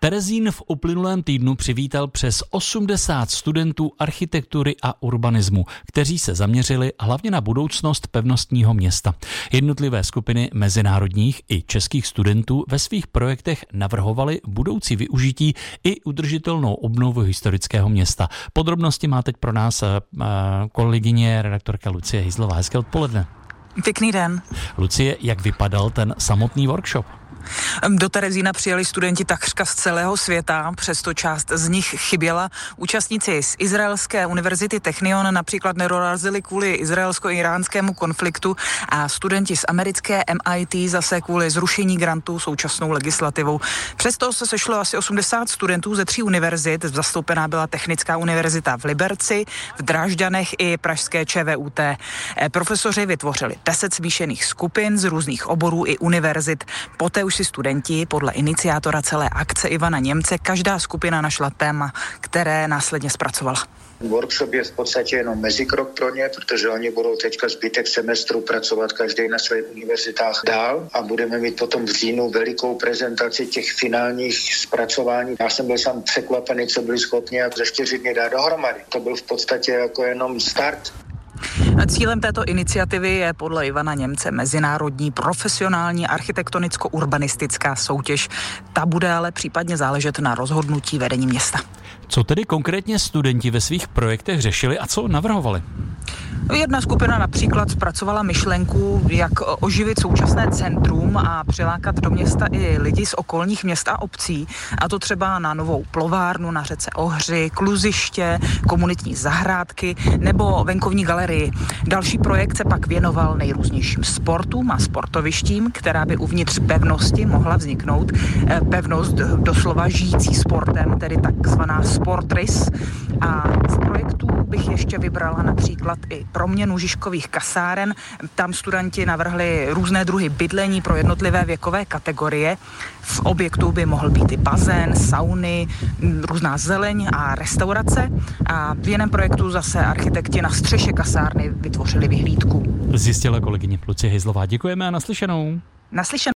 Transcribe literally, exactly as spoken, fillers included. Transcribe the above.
Terezín v uplynulém týdnu přivítal přes osmdesát studentů architektury a urbanismu, kteří se zaměřili hlavně na budoucnost pevnostního města. Jednotlivé skupiny mezinárodních i českých studentů ve svých projektech navrhovaly budoucí využití i udržitelnou obnovu historického města. Podrobnosti má teď pro nás kolegyně redaktorka Lucie Hejzlová. Hezké odpoledne. Pěkný den. Lucie, jak vypadal ten samotný workshop? Do Terezína přijeli studenti takřka z celého světa, přesto část z nich chyběla. Účastníci z izraelské univerzity Technion například nedorazili kvůli izraelsko-iránskému konfliktu a studenti z americké M I T zase kvůli zrušení grantů současnou legislativou. Přesto se sešlo asi osmdesát studentů ze tří univerzit. Zastoupená byla Technická univerzita v Liberci, v Drážďanech i pražské Č V U T. Profesoři vytvořili deset smíšených skupin z různých oborů i univerzit. Poté už si studenti podle iniciátora celé akce Ivana Němce každá skupina našla téma, které následně zpracovala. Workshop je v podstatě jenom mezikrok pro ně, protože oni budou teďka zbytek semestru pracovat každý na svých univerzitách dál a budeme mít potom v říjnu velikou prezentaci těch finálních zpracování. Já jsem byl sám překvapený, co byli schopni a za čtyři dny dát dohromady. To byl v podstatě jako jenom start. Cílem této iniciativy je podle Ivana Němce mezinárodní profesionální architektonicko-urbanistická soutěž. Ta bude ale případně záležet na rozhodnutí vedení města. Co tedy konkrétně studenti ve svých projektech řešili a co navrhovali? Jedna skupina například zpracovala myšlenku, jak oživit současné centrum a přilákat do města i lidi z okolních měst a obcí, a to třeba na novou plovárnu na řece Ohři, kluziště, komunitní zahrádky nebo venkovní galerii. Další projekt se pak věnoval nejrůznějším sportům a sportovištím, která by uvnitř pevnosti mohla vzniknout. Pevnost doslova žijící sportem, tedy takzvaná sportrys. A z projektů bych ještě vybrala například i proměnu Žižkových kasáren. Tam studenti navrhli různé druhy bydlení pro jednotlivé věkové kategorie. V objektu by mohl být i bazén, sauny, různá zeleň a restaurace. A v jiném projektu zase architekti na střeše kasárny vytvořili vyhlídku. Zjistila kolegyně Lucie Hejzlová. Děkujeme a naslyšenou. Naslyšenou.